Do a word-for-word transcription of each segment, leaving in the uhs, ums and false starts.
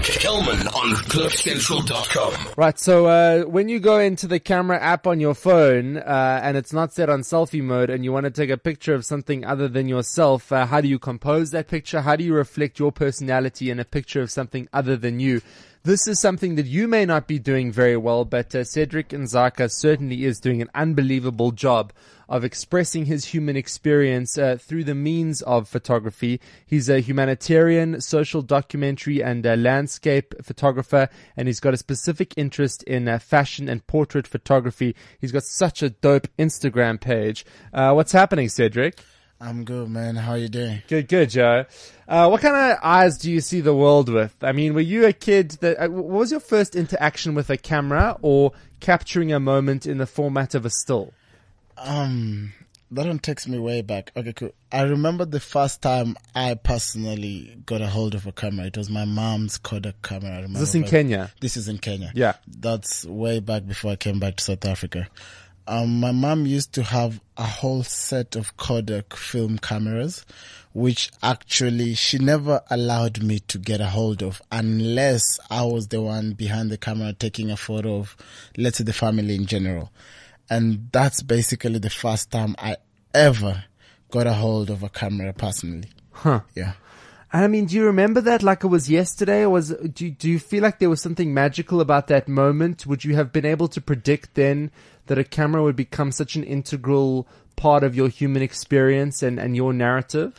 Kelman on cliff central dot com. Right, so uh, when you go into the camera app on your phone uh, and it's not set on selfie mode and you want to take a picture of something other than yourself, uh, how do you compose that picture? How do you reflect your personality in a picture of something other than you? This is something that you may not be doing very well, but uh, Cedric Nzaka certainly is doing an unbelievable job of expressing his human experience uh, through the means of photography. He's a humanitarian, social documentary and uh, landscape photographer, and he's got a specific interest in uh, fashion and portrait photography. He's got such a dope Instagram page. Uh, what's happening, Cedric? I'm good, man. How you doing? Good, good, Joe. Uh, what kind of eyes do you see the world with? I mean, were you a kid that, uh, what was your first interaction with a camera or capturing a moment in the format of a still? Um, that one takes me way back. Okay, cool. I remember the first time I personally got a hold of a camera. It was my mom's Kodak camera. I remember. Is this in Kenya? This is in Kenya. Yeah. That's way back before I came back to South Africa. Um, my mom used to have a whole set of Kodak film cameras, which actually she never allowed me to get a hold of unless I was the one behind the camera taking a photo of, let's say, the family in general. And that's basically the first time I ever got a hold of a camera personally. Huh. Yeah. I mean, do you remember that like it was yesterday? Or was do do you feel like there was something magical about that moment? Would you have been able to predict then that a camera would become such an integral part of your human experience and, and your narrative?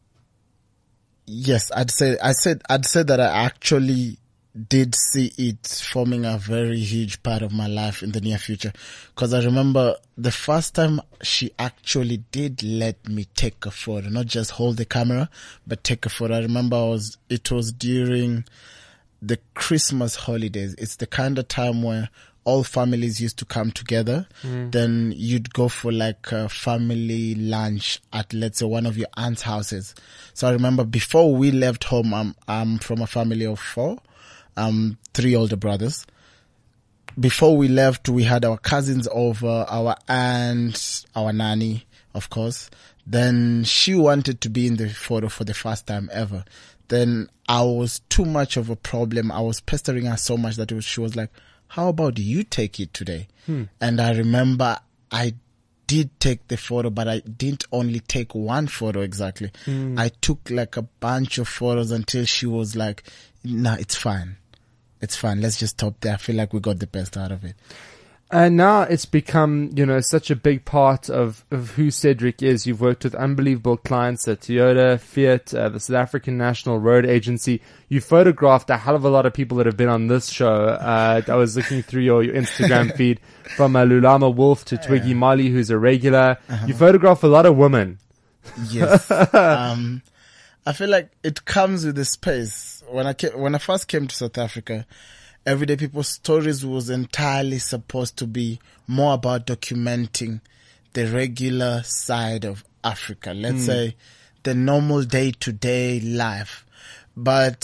Yes, I'd say I said I'd say that I actually did see it forming a very huge part of my life in the near future. Because I remember the first time she actually did let me take a photo, not just hold the camera, but take a photo. I remember I was, it was during the Christmas holidays. It's the kind of time where all families used to come together. Mm. Then you'd go for like a family lunch at, let's say, one of your aunt's houses. So I remember before we left home, I'm, I'm from a family of four. Um, three older brothers. Before we left, we had our cousins over, our aunt, our nanny, of course. Then she wanted to be in the photo for the first time ever. Then I was too much of a problem. I was pestering her so much that it was, she was like, how about you take it today? Hmm. And I remember I did take the photo, but I didn't only take one photo exactly. Hmm. I took like a bunch of photos until she was like, nah, it's fine. It's fine. Let's just stop there. I feel like we got the best out of it. And now it's become, you know, such a big part of, of who Cedric is. You've worked with unbelievable clients at Toyota, Fiat, uh, the South African National Road Agency. You photographed a hell of a lot of people that have been on this show. Uh, I was looking through your, your Instagram feed from uh, Lulama Wolf to Twiggy yeah. Molly, who's a regular. Uh-huh. You photograph a lot of women. Yes. um, I feel like it comes with the space. When I came, when I first came to South Africa, Everyday People's Stories was entirely supposed to be more about documenting the regular side of Africa. Let's mm. say the normal day-to-day life. But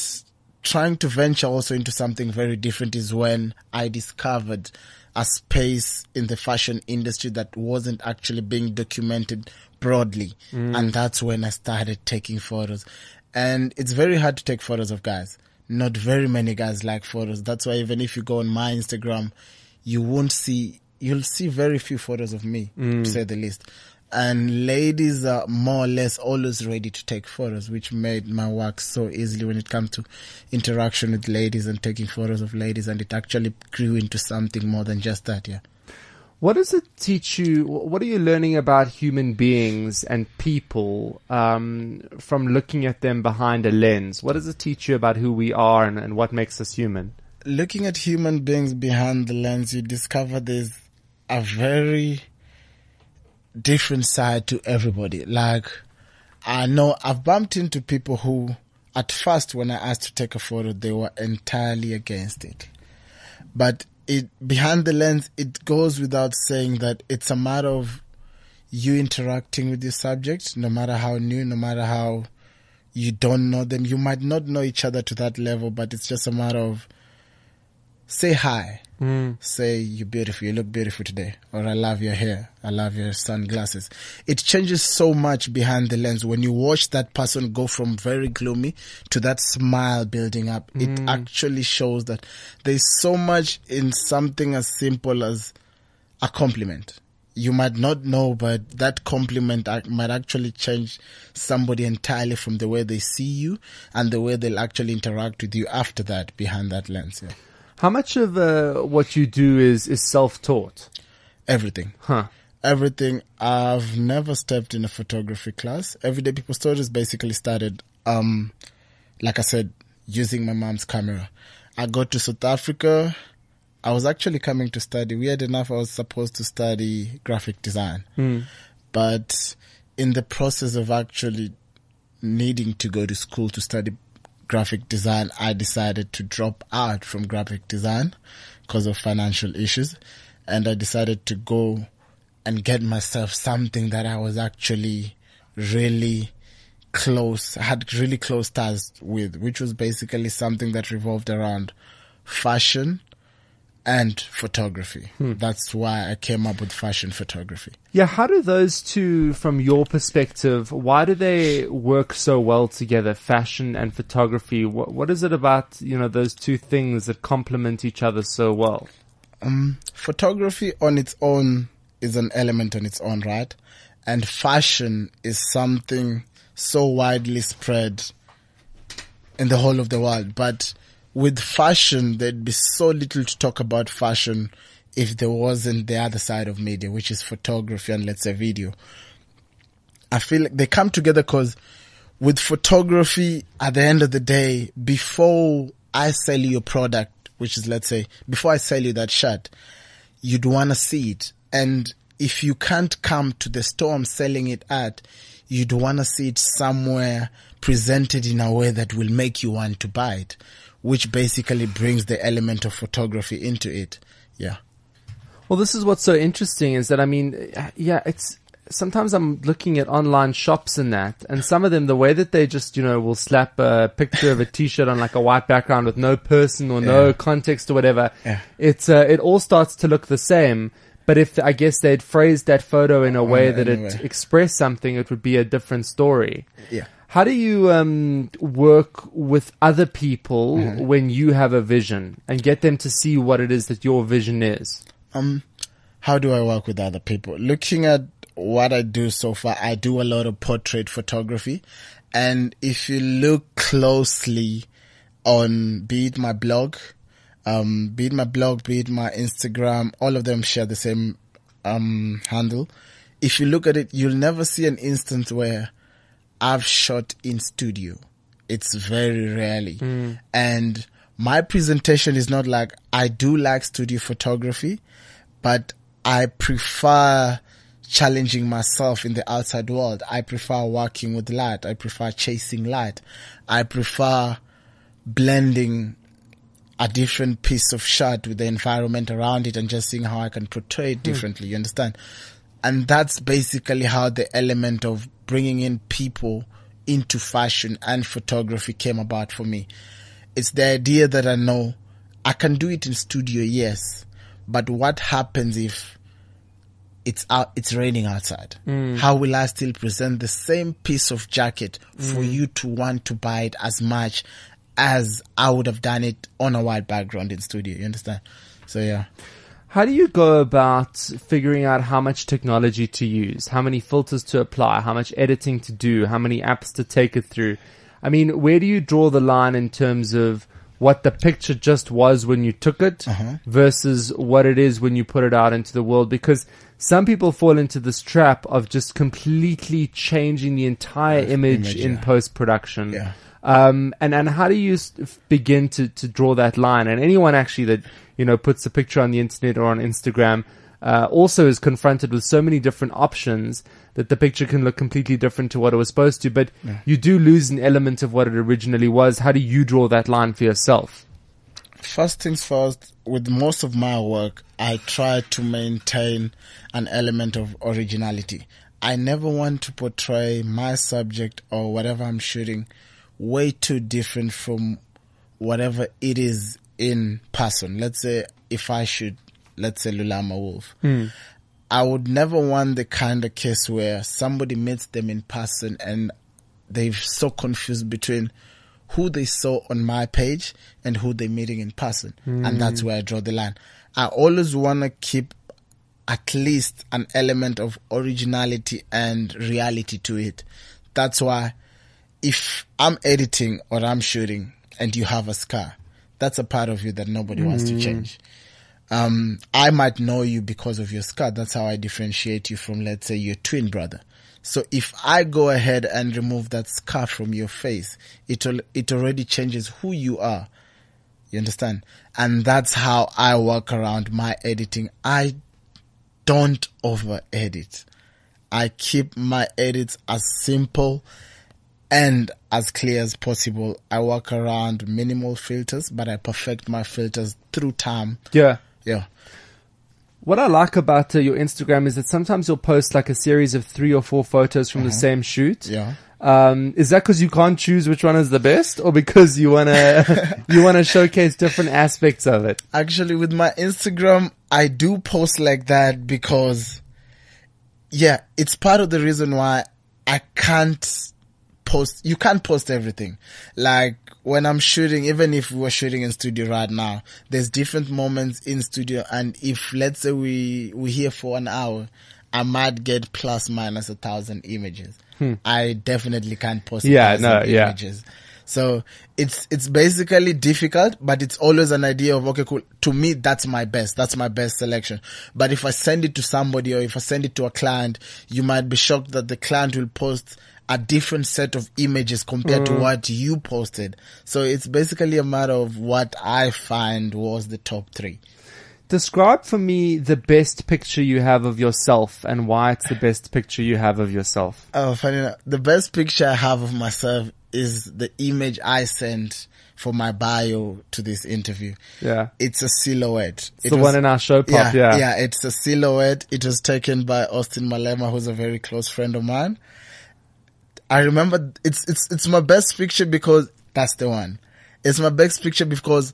trying to venture also into something very different is when I discovered a space in the fashion industry that wasn't actually being documented broadly. Mm. And that's when I started taking photos. And it's very hard to take photos of guys. Not very many guys like photos. That's why even if you go on my Instagram, you won't see, you'll see very few photos of me, mm. to say the least. And ladies are more or less always ready to take photos, which made my work so easily when it comes to interaction with ladies and taking photos of ladies. And it actually grew into something more than just that, yeah. What does it teach you? What are you learning about human beings and people um, from looking at them behind a lens? What does it teach you about who we are and, and what makes us human? Looking at human beings behind the lens, you discover there's a very different side to everybody. Like, I know I've bumped into people who, at first, when I asked to take a photo, they were entirely against it. But it behind the lens, it goes without saying that it's a matter of you interacting with your subject, no matter how new, no matter how you don't know them. You might not know each other to that level, but it's just a matter of say hi. Mm. Say, you're beautiful, you look beautiful today. Or I love your hair, I love your sunglasses. It changes so much behind the lens. When you watch that person go from very gloomy to that smile building up, Mm. it actually shows that there's so much in something as simple as a compliment. You might not know, but that compliment ac- might actually change somebody entirely from the way they see you and the way they'll actually interact with you after that behind that lens. Yeah. How much of uh, what you do is, is self-taught? Everything. Huh. Everything. I've never stepped in a photography class. Everyday People Stories basically started, um, like I said, using my mom's camera. I got to South Africa. I was actually coming to study. Weird enough, I was supposed to study graphic design. Mm. But in the process of actually needing to go to school to study graphic design, I decided to drop out from graphic design because of financial issues. And I decided to go and get myself something that I was actually really close, had really close ties with, which was basically something that revolved around fashion and photography. Hmm. That's why I came up with fashion photography. Yeah, how do those two, from your perspective, why do they work so well together, fashion and photography? What, what is it about, you know, those two things that complement each other so well? Um, photography on its own is an element on its own, right? And fashion is something so widely spread in the whole of the world. But with fashion, there'd be so little to talk about fashion if there wasn't the other side of media, which is photography and, let's say, video. I feel like they come together because with photography, at the end of the day, before I sell you a product, which is, let's say, before I sell you that shirt, you'd want to see it. And if you can't come to the store I'm selling it at, you'd want to see it somewhere presented in a way that will make you want to buy it, which basically brings the element of photography into it. Yeah. Well, this is what's so interesting is that, I mean, yeah, it's, sometimes I'm looking at online shops and that, and some of them, the way that they just, you know, will slap a picture of a t-shirt on like a white background with no person or no Yeah. context or whatever, Yeah. it's, uh, it all starts to look the same. But if, I guess they'd phrased that photo in a way that anyway. it expressed something, it would be a different story. Yeah. How do you um, work with other people Mm-hmm. when you have a vision and get them to see what it is that your vision is? Um, how do I work with other people? Looking at what I do so far, I do a lot of portrait photography. And if you look closely on, be it my blog, um, be it my blog, be it my Instagram, all of them share the same um, handle. If you look at it, you'll never see an instance where I've shot in studio. It's very rarely. Mm. And my presentation is not like, I do like studio photography, but I prefer challenging myself in the outside world. I prefer working with light. I prefer chasing light. I prefer blending a different piece of shot with the environment around it and just seeing how I can portray it differently. Mm. You understand? And that's basically how the element of bringing in people into fashion and photography came about for me. It's the idea that I know I can do it in studio, yes, but what happens if it's out, it's raining outside? Mm. How will I still present the same piece of jacket for mm. you to want to buy it as much as I would have done it on a white background in studio? You understand? So yeah. How do you go about figuring out how much technology to use, how many filters to apply, how much editing to do, how many apps to take it through? I mean, where do you draw the line in terms of what the picture just was when you took it uh-huh. versus what it is when you put it out into the world? Because some people fall into this trap of just completely changing the entire yeah, image, image in yeah. post-production. Yeah. Um, and, and how do you begin to, to draw that line? And anyone actually that, you know, puts a picture on the internet or on Instagram, uh, also is confronted with so many different options that the picture can look completely different to what it was supposed to, but yeah. you do lose an element of what it originally was. How do you draw that line for yourself? First things first, with most of my work, I try to maintain an element of originality. I never want to portray my subject or whatever I'm shooting way too different from whatever it is in person, let's say if I shoot, let's say Lulama Wolf, mm. I would never want the kind of case where somebody meets them in person and they're so confused between who they saw on my page and who they're meeting in person. Mm. And that's where I draw the line. I always want to keep at least an element of originality and reality to it. That's why if I'm editing or I'm shooting and you have a scar, that's a part of you that nobody mm. wants to change. Um, I might know you because of your scar. That's how I differentiate you from, let's say, your twin brother. So if I go ahead and remove that scar from your face, it al- it already changes who you are. You understand? And that's how I work around my editing. I don't over edit. I keep my edits as simple and as clear as possible. I work around minimal filters, but I perfect my filters through time. Yeah. Yeah. What I like about uh, your Instagram is that sometimes you'll post like a series of three or four photos from uh-huh. the same shoot. Yeah. Um, is that because you can't choose which one is the best, or because you wanna you wanna showcase different aspects of it? Actually, with my Instagram, I do post like that because, yeah, it's part of the reason why I can't post. You can't post everything. Like when I'm shooting, even if we're shooting in studio right now, there's different moments in studio, and if let's say we we're here for an hour, I might get plus minus a thousand images. Hmm. I definitely can't post yeah, a thousand no, images. Yeah. So it's it's basically difficult, but it's always an idea of, okay, cool. To me, that's my best. That's my best selection. But if I send it to somebody or if I send it to a client, you might be shocked that the client will post a different set of images compared mm. to what you posted. So it's basically a matter of what I find was the top three. Describe for me the best picture you have of yourself and why it's the best picture you have of yourself. Oh, funny enough, the best picture I have of myself is the image I sent for my bio to this interview. Yeah. It's a silhouette. It's it the was, one in our show pop, yeah, yeah. Yeah, it's a silhouette. It was taken by Austin Malema, who's a very close friend of mine. I remember it's, it's, it's my best picture because that's the one. It's my best picture because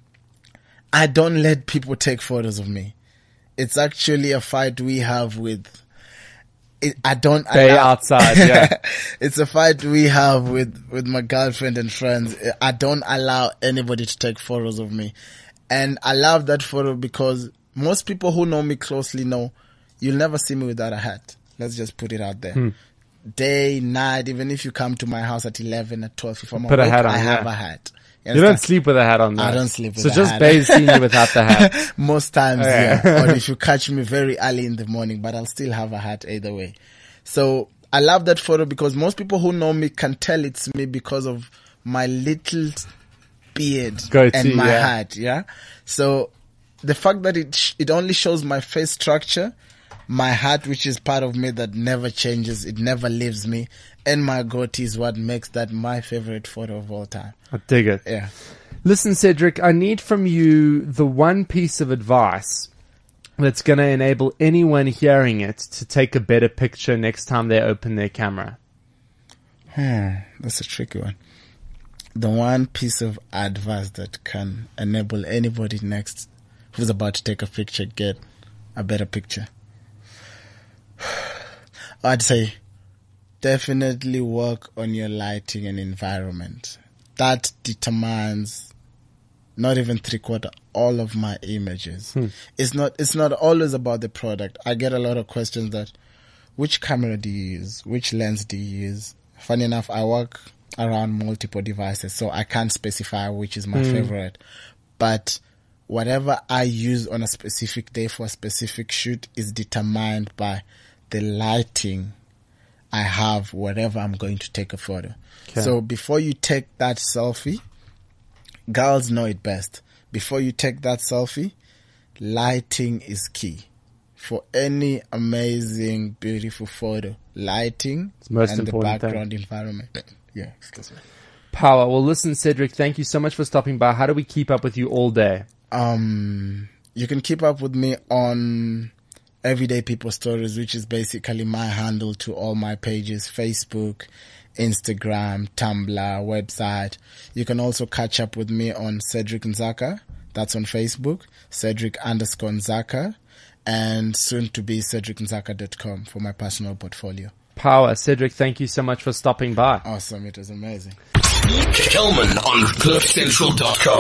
I don't let people take photos of me. It's actually a fight we have with, it, I don't Stay allow, outside, yeah. It's a fight we have with, with my girlfriend and friends. I don't allow anybody to take photos of me. And I love that photo because most people who know me closely know you'll never see me without a hat. Let's just put it out there. Hmm. Day, night, even if you come to my house at eleven, at twelve, if I'm Put awake, a hat on, I have yeah. a hat. You, you don't sleep with a hat on, though. I don't sleep with so a hat. So just Bay's seen you without the hat. Most times, okay. yeah. Or if you catch me very early in the morning, but I'll still have a hat either way. So I love that photo because most people who know me can tell it's me because of my little beard Goatee, and my yeah. hat, yeah? So the fact that it sh- it only shows my face structure, my hat, which is part of me that never changes, it never leaves me, and my goatee is what makes that my favorite photo of all time. I dig it. Yeah. Listen, Cedric, I need from you the one piece of advice that's going to enable anyone hearing it to take a better picture next time they open their camera. Hmm, that's a tricky one. The one piece of advice that can enable anybody next who's about to take a picture get a better picture. I'd say definitely work on your lighting and environment. That determines not even three quarter all of my images. Hmm. It's not it's not always about the product. I get a lot of questions that which camera do you use? Which lens do you use? Funny enough, I work around multiple devices, so I can't specify which is my hmm. favorite. But whatever I use on a specific day for a specific shoot is determined by the lighting I have wherever I'm going to take a photo. Okay. So before you take that selfie, girls know it best. Before you take that selfie, lighting is key. For any amazing, beautiful photo, lighting most and the background thing. environment. Yeah, excuse me. Power. Well, listen, Cedric, thank you so much for stopping by. How do we keep up with you all day? Um, you can keep up with me on Everyday People Stories, which is basically my handle to all my pages, Facebook, Instagram, Tumblr, website. You can also catch up with me on Cedric Nzaka That's on Facebook, Cedric underscore Nzaka, and soon to be cedric nzaka dot com for my personal portfolio. Power. Cedric, thank you so much for stopping by. Awesome. It was amazing. Kelman on cliff central dot com.